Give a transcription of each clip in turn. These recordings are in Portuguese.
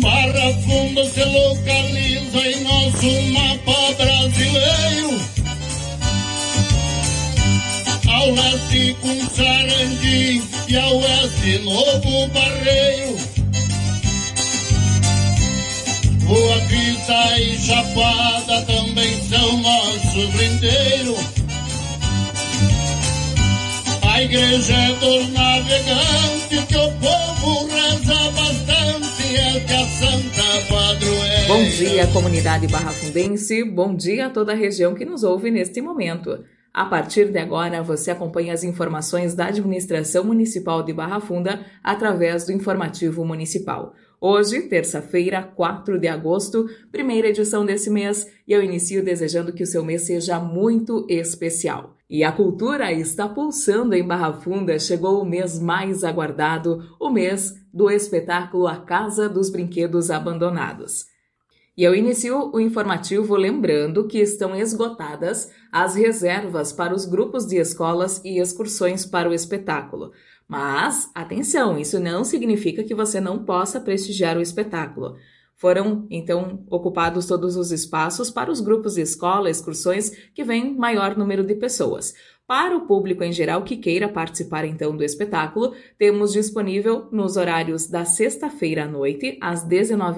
Barra Funda se localiza em nosso mapa brasileiro, ao leste com Sarandi e ao oeste Novo Barreiro. Boa Vista e Chapada também são nosso brindeiro. A igreja dos navegantes que o povo reza bastante, é que a Santa Padroeira. Bom dia, comunidade barrafundense, bom dia a toda a região que nos ouve neste momento. A partir de agora, você acompanha as informações da Administração Municipal de Barra Funda através do Informativo Municipal. Hoje, terça-feira, 4 de agosto, primeira edição desse mês, e eu inicio desejando que o seu mês seja muito especial. E a cultura está pulsando em Barra Funda, chegou o mês mais aguardado, o mês do espetáculo A Casa dos Brinquedos Abandonados. E eu inicio o informativo lembrando que estão esgotadas as reservas para os grupos de escolas e excursões para o espetáculo. Mas, atenção, isso não significa que você não possa prestigiar o espetáculo. Foram, então, ocupados todos os espaços para os grupos de escola, excursões que vêm maior número de pessoas. Para o público em geral que queira participar, então, do espetáculo, temos disponível nos horários da sexta-feira à noite, às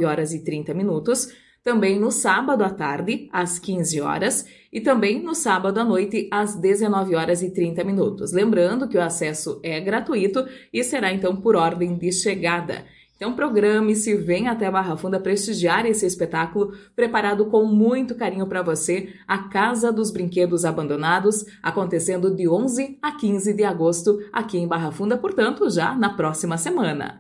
19h30, também no sábado à tarde, às 15 horas, e também no sábado à noite, às 19h30. Lembrando que o acesso é gratuito e será, então, por ordem de chegada. Então, programe-se, venha até Barra Funda prestigiar esse espetáculo preparado com muito carinho para você, a Casa dos Brinquedos Abandonados, acontecendo de 11 a 15 de agosto aqui em Barra Funda, portanto, já na próxima semana.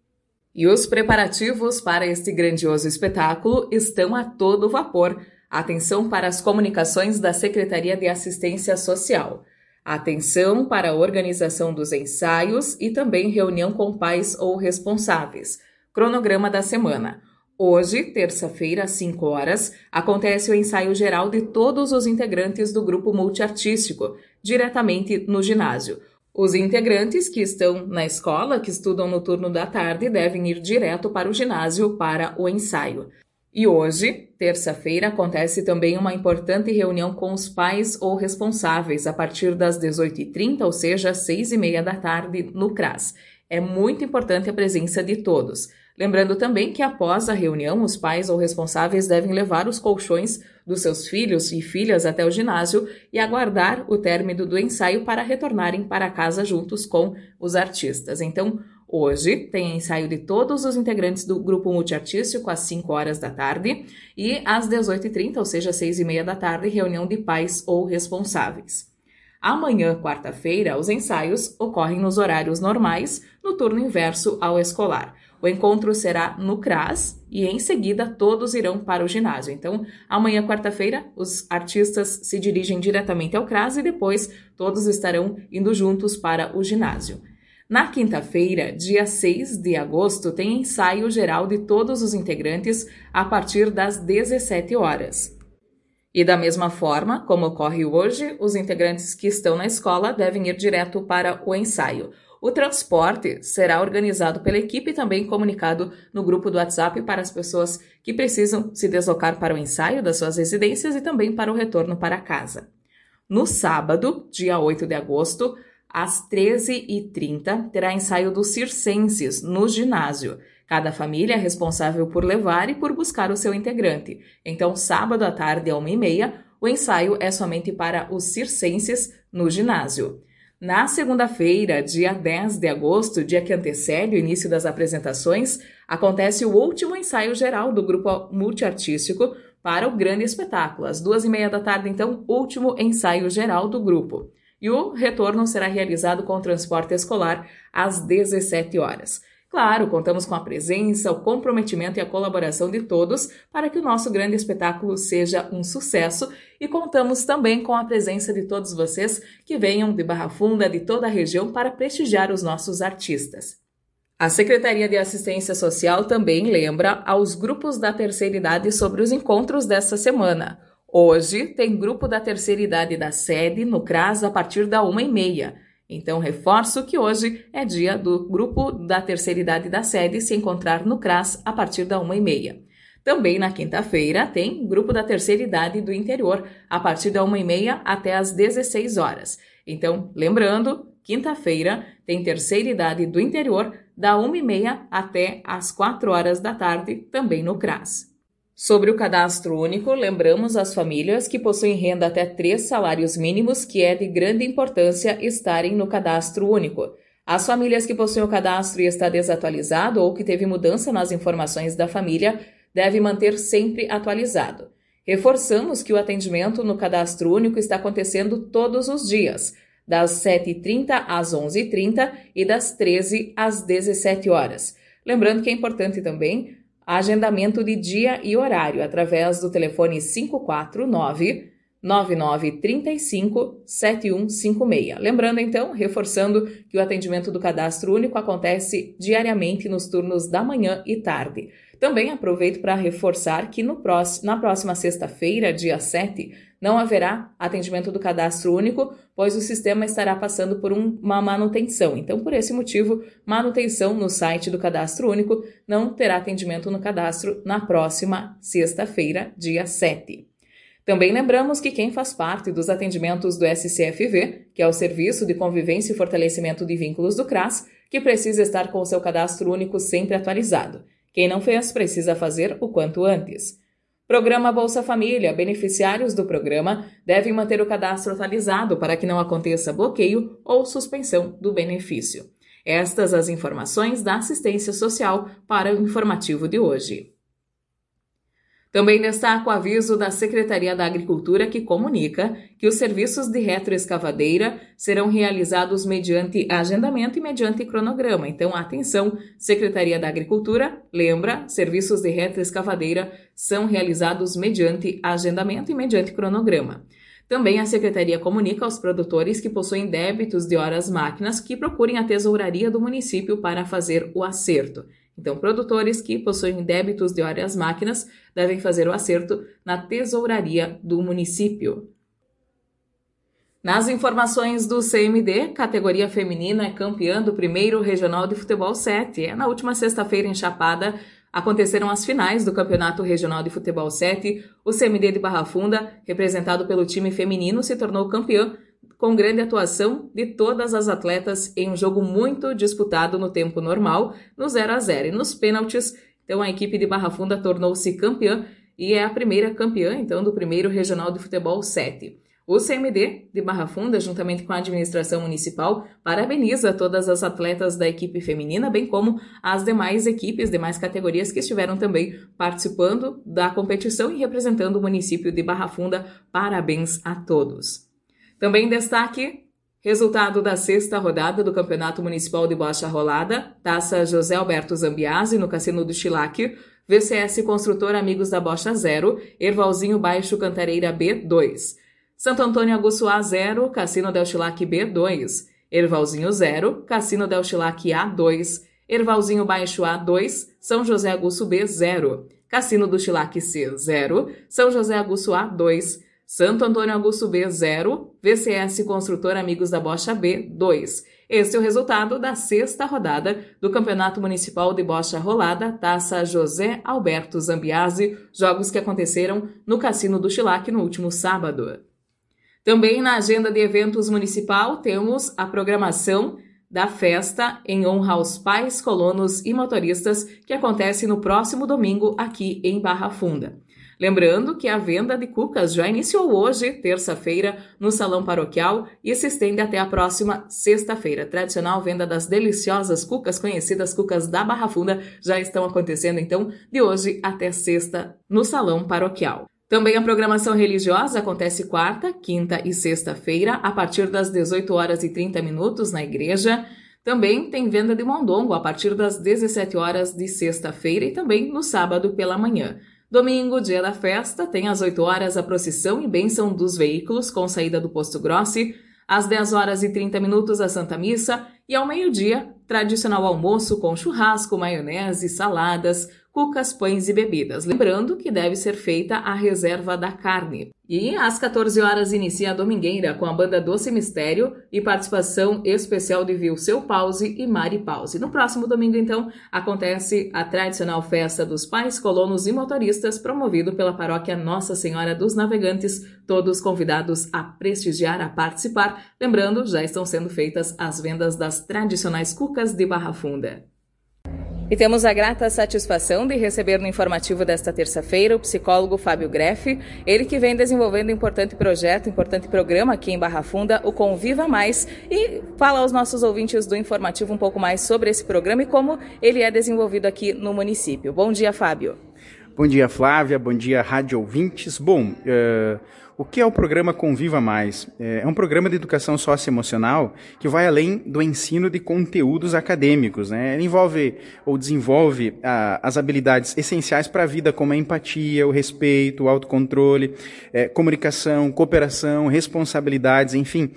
E os preparativos para este grandioso espetáculo estão a todo vapor. Atenção para as comunicações da Secretaria de Assistência Social. Atenção para a organização dos ensaios e também reunião com pais ou responsáveis. Cronograma da semana. Hoje, terça-feira, às 5 horas, acontece o ensaio geral de todos os integrantes do grupo multiartístico, diretamente no ginásio. Os integrantes que estão na escola, que estudam no turno da tarde, devem ir direto para o ginásio para o ensaio. E hoje, terça-feira, acontece também uma importante reunião com os pais ou responsáveis a partir das 18h30, ou seja, às 6h30 da tarde, no CRAS. É muito importante a presença de todos. Lembrando também que após a reunião, os pais ou responsáveis devem levar os colchões dos seus filhos e filhas até o ginásio e aguardar o término do ensaio para retornarem para casa juntos com os artistas. Então, hoje tem ensaio de todos os integrantes do grupo multiartístico às 5 horas da tarde e às 18h30, ou seja, às 6h30 da tarde, reunião de pais ou responsáveis. Amanhã, quarta-feira, os ensaios ocorrem nos horários normais, no turno inverso ao escolar. O encontro será no CRAS e, em seguida, todos irão para o ginásio. Então, amanhã, quarta-feira, os artistas se dirigem diretamente ao CRAS e depois todos estarão indo juntos para o ginásio. Na quinta-feira, dia 6 de agosto, tem ensaio geral de todos os integrantes a partir das 17 horas. E da mesma forma, como ocorre hoje, os integrantes que estão na escola devem ir direto para o ensaio. O transporte será organizado pela equipe e também comunicado no grupo do WhatsApp para as pessoas que precisam se deslocar para o ensaio das suas residências e também para o retorno para casa. No sábado, dia 8 de agosto, às 13h30, terá ensaio dos circenses no ginásio. Cada família é responsável por levar e por buscar o seu integrante. Então, sábado à tarde, às 1h30, o ensaio é somente para os circenses no ginásio. Na segunda-feira, dia 10 de agosto, dia que antecede o início das apresentações, acontece o último ensaio geral do grupo multiartístico para o grande espetáculo. Às 2h30 da tarde, então, último ensaio geral do grupo. E o retorno será realizado com o transporte escolar às 17 horas. Claro, contamos com a presença, o comprometimento e a colaboração de todos para que o nosso grande espetáculo seja um sucesso e contamos também com a presença de todos vocês que venham de Barra Funda, de toda a região, para prestigiar os nossos artistas. A Secretaria de Assistência Social também lembra aos grupos da terceira idade sobre os encontros desta semana. Hoje tem grupo da terceira idade da sede no CRAS a partir da 1h30. Então, reforço que hoje é dia do grupo da terceira idade da sede se encontrar no CRAS a partir da 1h30. Também na quinta-feira tem grupo da terceira idade do interior a partir da 1h30 até as 16 horas. Então, lembrando, quinta-feira tem terceira idade do interior da 1h30 até as 4 horas da tarde, também no CRAS. Sobre o cadastro único, lembramos as famílias que possuem renda até 3 salários mínimos que é de grande importância estarem no cadastro único. As famílias que possuem o cadastro e está desatualizado ou que teve mudança nas informações da família devem manter sempre atualizado. Reforçamos que o atendimento no cadastro único está acontecendo todos os dias, das 7h30 às 11h30 e das 13 às 17 horas. Lembrando que é importante também agendamento de dia e horário através do telefone 549-9935-7156. Lembrando então, reforçando que o atendimento do cadastro único acontece diariamente nos turnos da manhã e tarde. Também aproveito para reforçar que na próxima sexta-feira, dia 7, não haverá atendimento do cadastro único, pois o sistema estará passando por uma manutenção. Então, por esse motivo, manutenção no site do cadastro único não terá atendimento no cadastro na próxima sexta-feira, dia 7. Também lembramos que quem faz parte dos atendimentos do SCFV, que é o Serviço de Convivência e Fortalecimento de Vínculos do CRAS, que precisa estar com o seu cadastro único sempre atualizado. Quem não fez, precisa fazer o quanto antes. Programa Bolsa Família. Beneficiários do programa devem manter o cadastro atualizado para que não aconteça bloqueio ou suspensão do benefício. Estas as informações da assistência social para o informativo de hoje. Também destaco o aviso da Secretaria da Agricultura que comunica que os serviços de retroescavadeira serão realizados mediante agendamento e mediante cronograma. Então, atenção, Secretaria da Agricultura, lembra, serviços de retroescavadeira são realizados mediante agendamento e mediante cronograma. Também a Secretaria comunica aos produtores que possuem débitos de horas máquinas que procurem a tesouraria do município para fazer o acerto. Então, produtores que possuem débitos de horas máquinas devem fazer o acerto na tesouraria do município. Nas informações do CMD, categoria feminina é campeã do primeiro Regional de Futebol 7. Na última sexta-feira em Chapada, aconteceram as finais do Campeonato Regional de Futebol 7. O CMD de Barra Funda, representado pelo time feminino, se tornou campeã com grande atuação de todas as atletas em um jogo muito disputado no tempo normal, no 0-0 e nos pênaltis. Então a equipe de Barra Funda tornou-se campeã e é a primeira campeã então do primeiro Regional de Futebol 7. O CMD de Barra Funda, juntamente com a administração municipal, parabeniza todas as atletas da equipe feminina, bem como as demais equipes, demais categorias que estiveram também participando da competição e representando o município de Barra Funda. Parabéns a todos. Também destaque, resultado da sexta rodada do Campeonato Municipal de Bocha Rolada, Taça José Alberto Zambiase, no Cassino do Chilaque, VCS Construtor Amigos da Bocha 0, Ervalzinho Baixo Cantareira B 2. Santo Antônio Aguçuá 0, Cassino del Chilaque B 2. Ervalzinho 0, Cassino del Chilaque A 2. Ervalzinho Baixo A 2, São José Aguçu B 0. Cassino do Chilaque C 0, São José Aguçu A 2. Santo Antônio Augusto B 0, VCS Construtor Amigos da Bocha B 2. Esse é o resultado da sexta rodada do Campeonato Municipal de Bocha Rolada, Taça José Alberto Zambiase, jogos que aconteceram no Cassino do Chilaque no último sábado. Também na agenda de eventos municipal temos a programação da festa em honra aos pais, colonos e motoristas que acontece no próximo domingo aqui em Barra Funda. Lembrando que a venda de cucas já iniciou hoje, terça-feira, no Salão Paroquial e se estende até a próxima sexta-feira. A tradicional venda das deliciosas cucas, conhecidas cucas da Barra Funda, já estão acontecendo, então, de hoje até sexta, no Salão Paroquial. Também a programação religiosa acontece quarta, quinta e sexta-feira, a partir das 18h30 na igreja. Também tem venda de mondongo a partir das 17h de sexta-feira e também no sábado pela manhã. Domingo, dia da festa, tem às 8h a procissão e bênção dos veículos com saída do Posto Grossi, às 10h30 a Santa Missa e ao meio-dia, tradicional almoço com churrasco, maionese, saladas, cucas, pães e bebidas. Lembrando que deve ser feita a reserva da carne. E às 14 horas inicia a Domingueira com a banda Doce Mistério e participação especial de Vilseu Pause e Mari Pause. No próximo domingo, então, acontece a tradicional festa dos pais, colonos e motoristas, promovido pela paróquia Nossa Senhora dos Navegantes, todos convidados a prestigiar, a participar. Lembrando, já estão sendo feitas as vendas das tradicionais cucas de Barra Funda. E temos a grata satisfação de receber no informativo desta terça-feira o psicólogo Fábio Greff, ele que vem desenvolvendo um importante projeto, importante programa aqui em Barra Funda, o Conviva Mais, e fala aos nossos ouvintes do informativo um pouco mais sobre esse programa e como ele é desenvolvido aqui no município. Bom dia, Fábio. Bom dia, Flávia. Bom dia, rádio ouvintes. Bom, o que é o programa Conviva Mais? É um programa de educação socioemocional que vai além do ensino de conteúdos acadêmicos, né? Ele envolve ou desenvolve as habilidades essenciais para a vida, como a empatia, o respeito, o autocontrole, comunicação, cooperação, responsabilidades, enfim.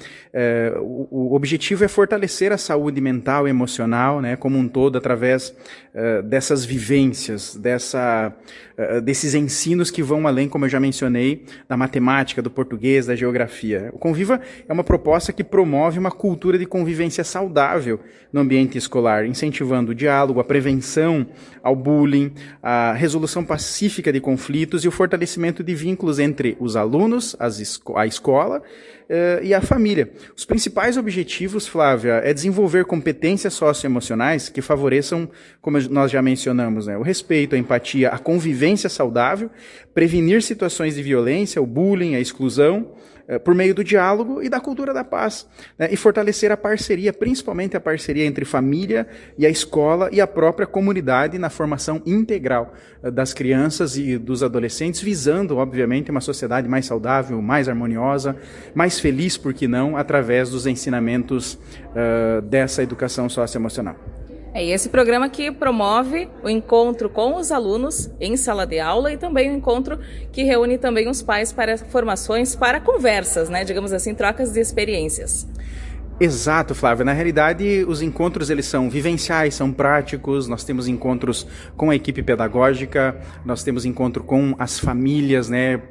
O objetivo é fortalecer a saúde mental e emocional, né, como um todo, através dessas vivências, desses ensinos que vão além, como eu já mencionei, da matemática, do português, da geografia. O Conviva é uma proposta que promove uma cultura de convivência saudável no ambiente escolar, incentivando o diálogo, a prevenção ao bullying, a resolução pacífica de conflitos e o fortalecimento de vínculos entre os alunos, a escola e a família. Os principais objetivos, Flávia, é desenvolver competências socioemocionais que favoreçam, como nós já mencionamos, né, o respeito, a empatia, a convivência saudável, prevenir situações de violência, o bullying, a exclusão, por meio do diálogo e da cultura da paz, né, e fortalecer a parceria, principalmente a parceria entre família e a escola e a própria comunidade na formação integral das crianças e dos adolescentes, visando, obviamente, uma sociedade mais saudável, mais harmoniosa, mais feliz, por que não, através dos ensinamentos dessa educação socioemocional. É esse programa que promove o encontro com os alunos em sala de aula e também o encontro que reúne também os pais para formações, para conversas, né? Digamos assim, trocas de experiências. Exato, Flávia. Na realidade, os encontros eles são vivenciais, são práticos. Nós temos encontros com a equipe pedagógica, nós temos encontro com as famílias, né?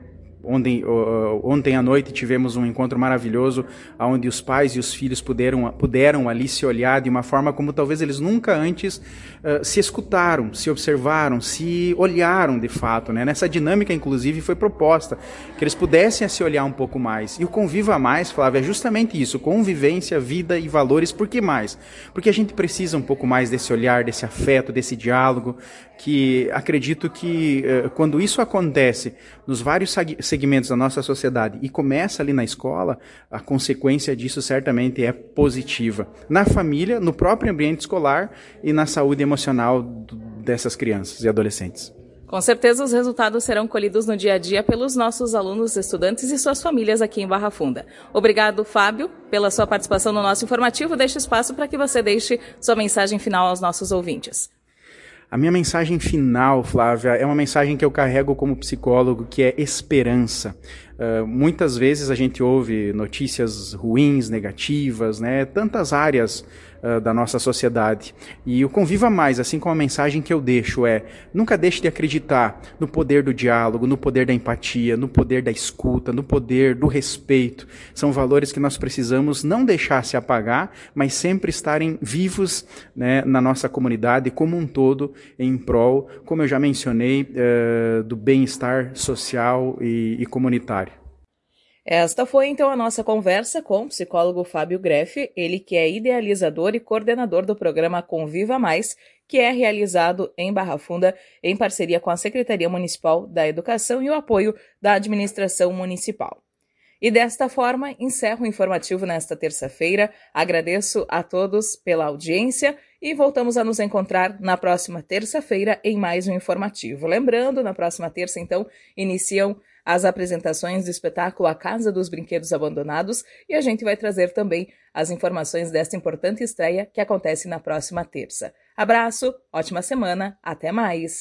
Ontem à noite tivemos um encontro maravilhoso onde os pais e os filhos puderam ali se olhar de uma forma como talvez eles nunca antes se escutaram, se observaram, se olharam de fato, né? Nessa dinâmica, inclusive, foi proposta que eles pudessem se olhar um pouco mais. E o Conviva Mais, Flávia, é justamente isso, convivência, vida e valores. Por que mais? Porque a gente precisa um pouco mais desse olhar, desse afeto, desse diálogo, que acredito que quando isso acontece nos vários segmentos da nossa sociedade e começa ali na escola, a consequência disso certamente é positiva. Na família, no próprio ambiente escolar e na saúde emocional dessas crianças e adolescentes. Com certeza os resultados serão colhidos no dia a dia pelos nossos alunos, estudantes e suas famílias aqui em Barra Funda. Obrigado, Fábio, pela sua participação no nosso informativo. Deixo espaço para que você deixe sua mensagem final aos nossos ouvintes. A minha mensagem final, Flávia, é uma mensagem que eu carrego como psicólogo, que é esperança. Muitas vezes a gente ouve notícias ruins, negativas, né? Tantas áreas da nossa sociedade. E o Conviva Mais, assim como a mensagem que eu deixo nunca deixe de acreditar no poder do diálogo, no poder da empatia, no poder da escuta, no poder do respeito. São valores que nós precisamos não deixar se apagar, mas sempre estarem vivos, né, na nossa comunidade como um todo, em prol, como eu já mencionei, do bem-estar social e comunitário. Esta foi então a nossa conversa com o psicólogo Fábio Greff, ele que é idealizador e coordenador do programa Conviva Mais, que é realizado em Barra Funda em parceria com a Secretaria Municipal da Educação e o apoio da Administração Municipal. E desta forma, encerro o informativo nesta terça-feira. Agradeço a todos pela audiência e voltamos a nos encontrar na próxima terça-feira em mais um informativo. Lembrando, na próxima terça, então, iniciam as apresentações do espetáculo A Casa dos Brinquedos Abandonados e a gente vai trazer também as informações desta importante estreia que acontece na próxima terça. Abraço, ótima semana, até mais!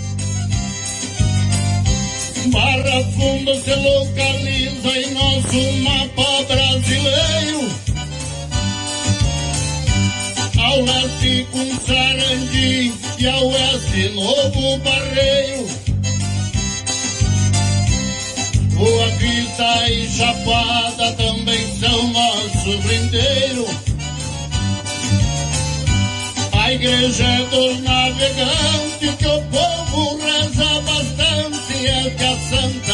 Barra Funda se localiza em nosso mapa brasileiro, ao leste com Sarandi e a oeste Novo Barreiro. Boa Vista e Chapada também são nosso brindeiro. A igreja é dos navegantes, que o povo reza bastante, é que a Santa